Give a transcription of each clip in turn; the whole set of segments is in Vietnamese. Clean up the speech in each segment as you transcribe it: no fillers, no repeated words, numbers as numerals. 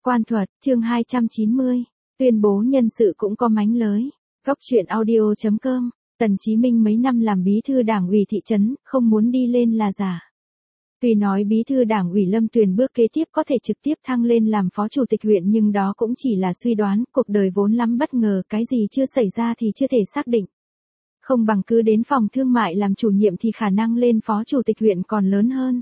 Quan thuật, chương 290. Tuyên bố nhân sự cũng có mánh lới. Góc truyện audio.com. Tần Chí Minh mấy năm làm bí thư đảng ủy thị trấn, không muốn đi lên là giả. Tuy nói bí thư đảng ủy Lâm Tuyền bước kế tiếp có thể trực tiếp thăng lên làm phó chủ tịch huyện, nhưng đó cũng chỉ là suy đoán, cuộc đời vốn lắm bất ngờ, cái gì chưa xảy ra thì chưa thể xác định. Không bằng cứ đến phòng thương mại làm chủ nhiệm thì khả năng lên phó chủ tịch huyện còn lớn hơn.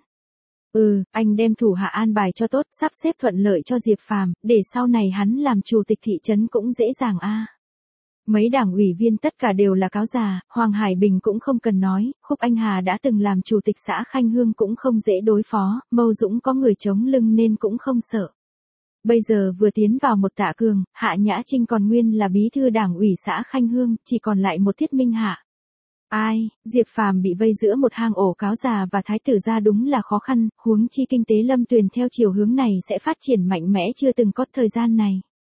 Anh đem thủ hạ an bài cho tốt, sắp xếp thuận lợi cho Diệp Phàm, để sau này hắn làm chủ tịch thị trấn cũng dễ dàng a. Mấy đảng ủy viên tất cả đều là cáo già, Hoàng Hải Bình cũng không cần nói, Khúc Anh Hà đã từng làm chủ tịch xã Khanh Hương cũng không dễ đối phó, Mâu Dũng có người chống lưng nên cũng không sợ. Bây giờ vừa tiến vào một Tạ Cường, Hạ Nhã Trinh còn nguyên là bí thư đảng ủy xã Khanh Hương, chỉ còn lại một Thiết Minh Hạ. Ai, Diệp Phàm bị vây giữa một hang ổ cáo già và thái tử gia đúng là khó khăn, huống chi kinh tế Lâm Tuyền theo chiều hướng này sẽ phát triển mạnh mẽ chưa từng có thời gian này.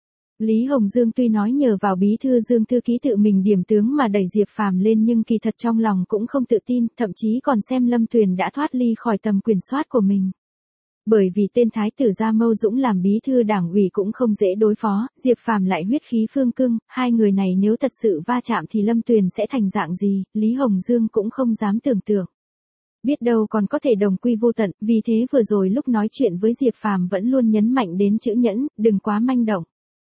Lý Hồng Dương tuy nói nhờ vào bí thư Dương thư ký tự mình điểm tướng mà đẩy Diệp Phàm lên, nhưng kỳ thật trong lòng cũng không tự tin, thậm chí còn xem Lâm Tuyền đã thoát ly khỏi tầm quyền soát của mình. Bởi vì tên thái tử gia Mâu Dũng làm bí thư đảng ủy cũng không dễ đối phó, Diệp Phàm lại huyết khí phương cương, hai người này nếu thật sự va chạm thì Lâm Tuyền sẽ thành dạng gì, Lý Hồng Dương cũng không dám tưởng tượng. Biết đâu còn có thể đồng quy vô tận, vì thế vừa rồi lúc nói chuyện với Diệp Phàm vẫn luôn nhấn mạnh đến chữ nhẫn, đừng quá manh động.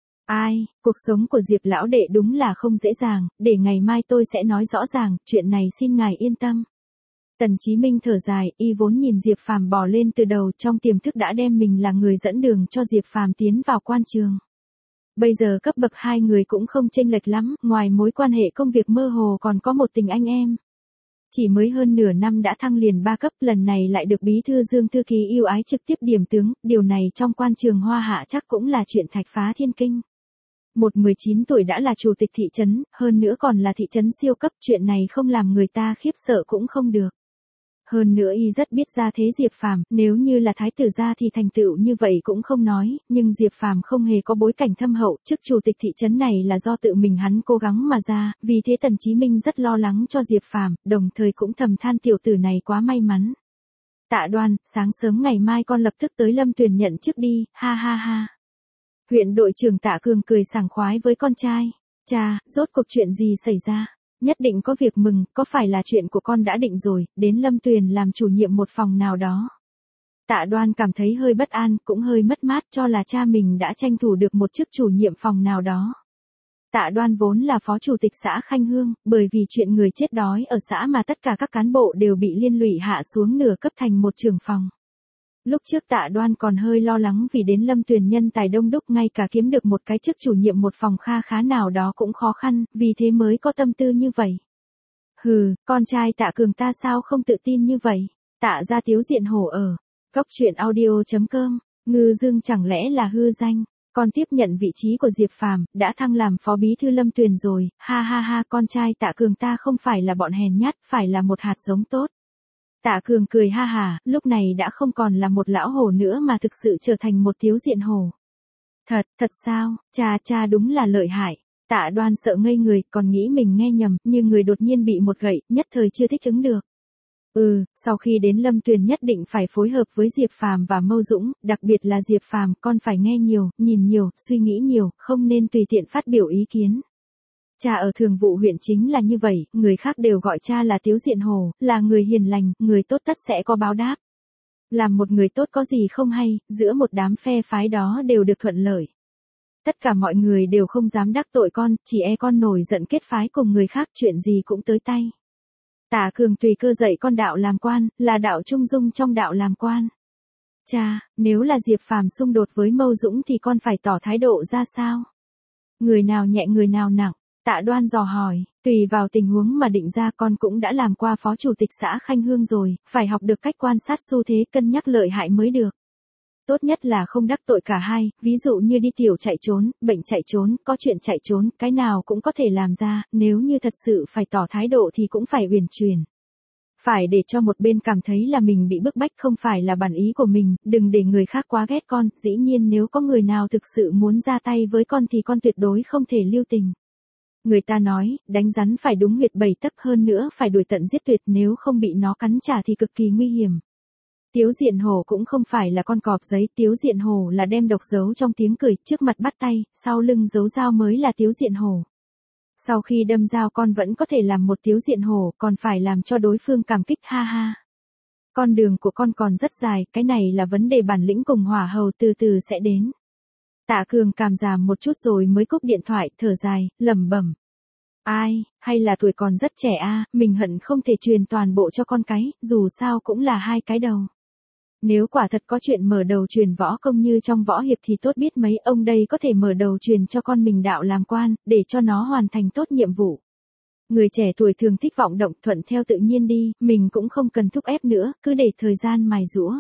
Ai, cuộc sống của Diệp lão đệ đúng là không dễ dàng, để ngày mai tôi sẽ nói rõ ràng, chuyện này xin ngài yên tâm. Tần Chí Minh thở dài, y vốn nhìn Diệp Phàm bò lên từ đầu, trong tiềm thức đã đem mình là người dẫn đường cho Diệp Phàm tiến vào quan trường. Bây giờ cấp bậc hai người cũng không chênh lệch lắm, ngoài mối quan hệ công việc mơ hồ còn có một tình anh em. Chỉ mới hơn nửa năm đã thăng liền 3 cấp, lần này lại được bí thư Dương thư ký yêu ái trực tiếp điểm tướng, điều này trong quan trường Hoa Hạ chắc cũng là chuyện thạch phá thiên kinh. Một 19 tuổi đã là chủ tịch thị trấn, hơn nữa còn là thị trấn siêu cấp, chuyện này không làm người ta khiếp sợ cũng không được. Hơn nữa y rất biết ra thế Diệp Phàm, nếu như là thái tử gia thì thành tựu như vậy cũng không nói, nhưng Diệp Phàm không hề có bối cảnh thâm hậu, chức chủ tịch thị trấn này là do tự mình hắn cố gắng mà ra, vì thế Tần Chí Minh rất lo lắng cho Diệp Phàm, đồng thời cũng thầm than tiểu tử này quá may mắn. Tạ Đoan, sáng sớm ngày mai con lập tức tới Lâm Tuyền nhận chức đi, ha ha ha. Huyện đội trưởng Tạ Cường cười sảng khoái với con trai. Cha, rốt cuộc chuyện gì xảy ra? Nhất định có việc mừng, có phải là chuyện của con đã định rồi, đến Lâm Tuyền làm chủ nhiệm một phòng nào đó. Tạ Đoan cảm thấy hơi bất an, cũng hơi mất mát cho là cha mình đã tranh thủ được một chức chủ nhiệm phòng nào đó. Tạ Đoan vốn là phó chủ tịch xã Khanh Hương, bởi vì chuyện người chết đói ở xã mà tất cả các cán bộ đều bị liên lụy hạ xuống nửa cấp thành một trưởng phòng. Lúc trước Tạ Đoan còn hơi lo lắng vì đến Lâm Tuyền nhân tài đông đúc, ngay cả kiếm được một cái chức chủ nhiệm một phòng kha khá nào đó cũng khó khăn, vì thế mới có tâm tư như vậy. Con trai Tạ Cường ta sao không tự tin như vậy? Tạ gia tiếu diện hổ ở. Góc truyện audio.com. Ngư Dương chẳng lẽ là hư danh? Con tiếp nhận vị trí của Diệp Phàm, đã thăng làm phó bí thư Lâm Tuyền rồi, ha ha ha, con trai Tạ Cường ta không phải là bọn hèn nhát, phải là một hạt giống tốt. Tạ Cường cười ha hà, lúc này đã không còn là một lão hổ nữa mà thực sự trở thành một tiếu diện hổ. Thật sao, cha đúng là lợi hại. Tạ Đoan sợ ngây người, còn nghĩ mình nghe nhầm, nhưng người đột nhiên bị một gậy, nhất thời chưa thích ứng được. Sau khi đến Lâm Tuyền nhất định phải phối hợp với Diệp Phàm và Mâu Dũng, đặc biệt là Diệp Phàm, con phải nghe nhiều, nhìn nhiều, suy nghĩ nhiều, không nên tùy tiện phát biểu ý kiến. Cha ở thường vụ huyện chính là như vậy, người khác đều gọi cha là tiếu diện hổ, là người hiền lành, người tốt tất sẽ có báo đáp. Làm một người tốt có gì không hay, giữa một đám phe phái đó đều được thuận lợi. Tất cả mọi người đều không dám đắc tội con, chỉ e con nổi giận kết phái cùng người khác, chuyện gì cũng tới tay. Tạ Cường tùy cơ dạy con đạo làm quan, là đạo trung dung trong đạo làm quan. Cha, nếu là Diệp Phàm xung đột với Mâu Dũng thì con phải tỏ thái độ ra sao? Người nào nhẹ người nào nặng? Tạ Đoan dò hỏi, tùy vào tình huống mà định ra, con cũng đã làm qua phó chủ tịch xã Khanh Hương rồi, phải học được cách quan sát xu thế, cân nhắc lợi hại mới được. Tốt nhất là không đắc tội cả hai, ví dụ như đi tiểu chạy trốn, bệnh chạy trốn, có chuyện chạy trốn, cái nào cũng có thể làm ra, nếu như thật sự phải tỏ thái độ thì cũng phải uyển chuyển. Phải để cho một bên cảm thấy là mình bị bức bách, không phải là bản ý của mình, đừng để người khác quá ghét con, dĩ nhiên nếu có người nào thực sự muốn ra tay với con thì con tuyệt đối không thể lưu tình. Người ta nói, đánh rắn phải đúng huyệt 7 tấc, hơn nữa phải đuổi tận giết tuyệt, nếu không bị nó cắn trả thì cực kỳ nguy hiểm. Tiếu Diện Hổ cũng không phải là con cọp giấy, Tiếu Diện Hổ là đem độc giấu trong tiếng cười, trước mặt bắt tay, sau lưng giấu dao mới là Tiếu Diện Hổ. Sau khi đâm dao con vẫn có thể làm một Tiếu Diện Hổ, còn phải làm cho đối phương cảm kích, ha ha. Con đường của con còn rất dài, cái này là vấn đề bản lĩnh cùng hỏa hầu từ từ sẽ đến. Tạ Cường cảm giảm một chút rồi mới cúp điện thoại, thở dài, lẩm bẩm. Ai, hay là tuổi còn rất trẻ a, mình hận không thể truyền toàn bộ cho con cái, dù sao cũng là hai cái đầu. Nếu quả thật có chuyện mở đầu truyền võ công như trong võ hiệp thì tốt biết mấy, ông đây có thể mở đầu truyền cho con mình đạo làm quan, để cho nó hoàn thành tốt nhiệm vụ. Người trẻ tuổi thường thích vọng động, thuận theo tự nhiên đi, mình cũng không cần thúc ép nữa, cứ để thời gian mài giũa.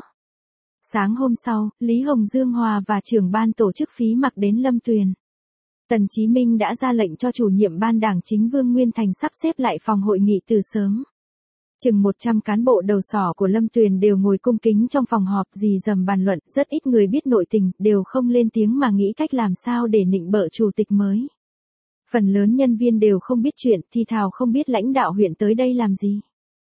Sáng hôm sau, Lý Hồng Dương Hòa và trưởng ban tổ chức Phí Mặc đến Lâm Tuyền. Tần Chí Minh đã ra lệnh cho chủ nhiệm ban đảng chính Vương Nguyên Thành sắp xếp lại phòng hội nghị từ sớm. Chừng 100 cán bộ đầu sỏ của Lâm Tuyền đều ngồi cung kính trong phòng họp rì rầm bàn luận, rất ít người biết nội tình, đều không lên tiếng mà nghĩ cách làm sao để nịnh bợ chủ tịch mới. Phần lớn nhân viên đều không biết chuyện, thì thào không biết lãnh đạo huyện tới đây làm gì.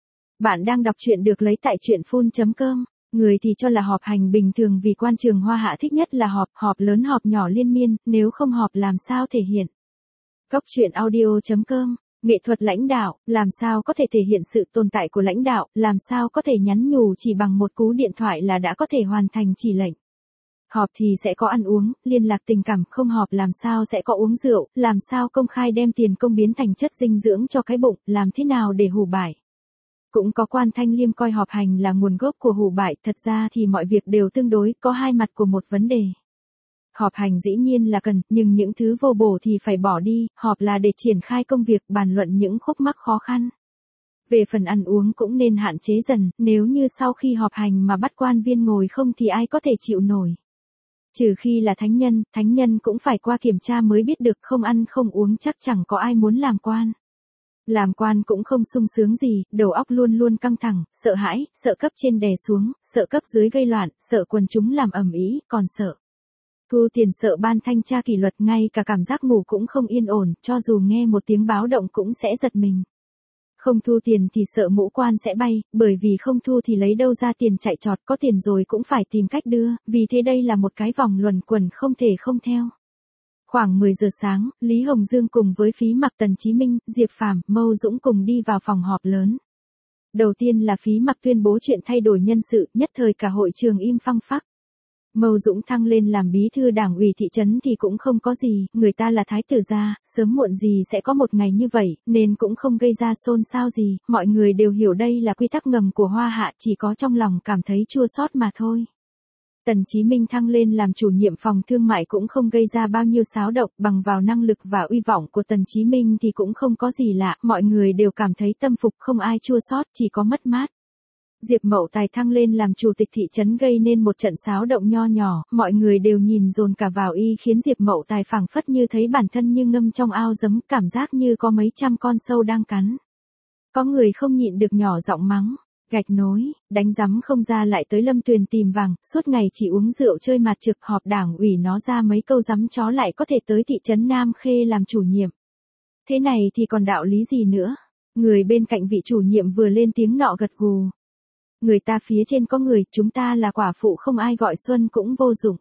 Bạn đang đọc truyện được lấy tại truyện.com. Người thì cho là họp hành bình thường vì quan trường Hoa Hạ thích nhất là họp lớn họp nhỏ liên miên, nếu không họp làm sao thể hiện. Góc truyện audio.com, nghệ thuật lãnh đạo, làm sao có thể thể hiện sự tồn tại của lãnh đạo, làm sao có thể nhắn nhủ chỉ bằng một cú điện thoại là đã có thể hoàn thành chỉ lệnh. Họp thì sẽ có ăn uống, liên lạc tình cảm, không họp làm sao sẽ có uống rượu, làm sao công khai đem tiền công biến thành chất dinh dưỡng cho cái bụng, làm thế nào để hù bại. Cũng có quan thanh liêm coi họp hành là nguồn gốc của hù bại, thật ra thì mọi việc đều tương đối, có hai mặt của một vấn đề. Họp hành dĩ nhiên là cần, nhưng những thứ vô bổ thì phải bỏ đi, họp là để triển khai công việc, bàn luận những khúc mắc khó khăn. Về phần ăn uống cũng nên hạn chế dần, nếu như sau khi họp hành mà bắt quan viên ngồi không thì ai có thể chịu nổi. Trừ khi là thánh nhân cũng phải qua kiểm tra mới biết được, không ăn không uống chắc chẳng có ai muốn làm quan. Làm quan cũng không sung sướng gì, đầu óc luôn luôn căng thẳng, sợ hãi, sợ cấp trên đè xuống, sợ cấp dưới gây loạn, sợ quần chúng làm ầm ĩ, còn sợ thu tiền, sợ ban thanh tra kỷ luật, ngay cả cảm giác ngủ cũng không yên ổn, cho dù nghe một tiếng báo động cũng sẽ giật mình. Không thu tiền thì sợ mũ quan sẽ bay, bởi vì không thu thì lấy đâu ra tiền chạy trọt, có tiền rồi cũng phải tìm cách đưa, vì thế đây là một cái vòng luẩn quẩn không thể không theo. Khoảng 10 giờ sáng, Lý Hồng Dương cùng với Phí Mặc, Tần Chí Minh, Diệp Phàm, Mâu Dũng cùng đi vào phòng họp lớn. Đầu tiên là Phí Mặc tuyên bố chuyện thay đổi nhân sự, nhất thời cả hội trường im phăng phắc. Mâu Dũng thăng lên làm bí thư đảng ủy thị trấn thì cũng không có gì, người ta là thái tử gia, sớm muộn gì sẽ có một ngày như vậy, nên cũng không gây ra xôn xao gì, mọi người đều hiểu đây là quy tắc ngầm của Hoa Hạ, chỉ có trong lòng cảm thấy chua xót mà thôi. Tần Chí Minh thăng lên làm chủ nhiệm phòng thương mại cũng không gây ra bao nhiêu xáo động, bằng vào năng lực và uy vọng của Tần Chí Minh thì cũng không có gì lạ, mọi người đều cảm thấy tâm phục, không ai chua xót, chỉ có mất mát. Diệp Mậu Tài thăng lên làm chủ tịch thị trấn gây nên một trận xáo động nho nhỏ, mọi người đều nhìn dồn cả vào y, khiến Diệp Mậu Tài phảng phất như thấy bản thân như ngâm trong ao giấm, cảm giác như có mấy trăm con sâu đang cắn. Có người không nhịn được nhỏ giọng mắng. Gạch nối, đánh rắm không ra lại tới Lâm Tuyền tìm vàng, suốt ngày chỉ uống rượu chơi mạt trực, họp đảng ủy nó ra mấy câu rắm chó lại có thể tới thị trấn Nam Khê làm chủ nhiệm. Thế này thì còn đạo lý gì nữa? Người bên cạnh vị chủ nhiệm vừa lên tiếng nọ gật gù. Người ta phía trên có người, chúng ta là quả phụ không ai gọi xuân cũng vô dụng.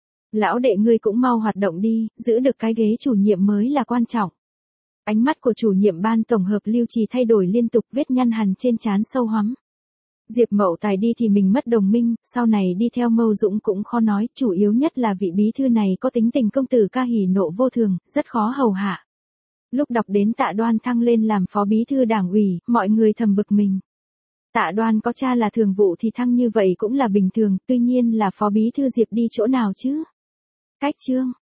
Lão đệ ngươi cũng mau hoạt động đi, giữ được cái ghế chủ nhiệm mới là quan trọng. Ánh mắt của chủ nhiệm ban tổng hợp Lưu Trì thay đổi liên tục, vết nhăn hằn trên trán sâu hoắm. Diệp Mậu Tài đi thì mình mất đồng minh, sau này đi theo Mâu Dũng cũng khó nói, chủ yếu nhất là vị bí thư này có tính tình công tử ca hỉ nộ vô thường, rất khó hầu hạ. Lúc đọc đến Tạ Đoan thăng lên làm phó bí thư đảng ủy, mọi người thầm bực mình. Tạ Đoan có cha là thường vụ thì thăng như vậy cũng là bình thường, tuy nhiên là phó bí thư Diệp đi chỗ nào chứ? Cách chương,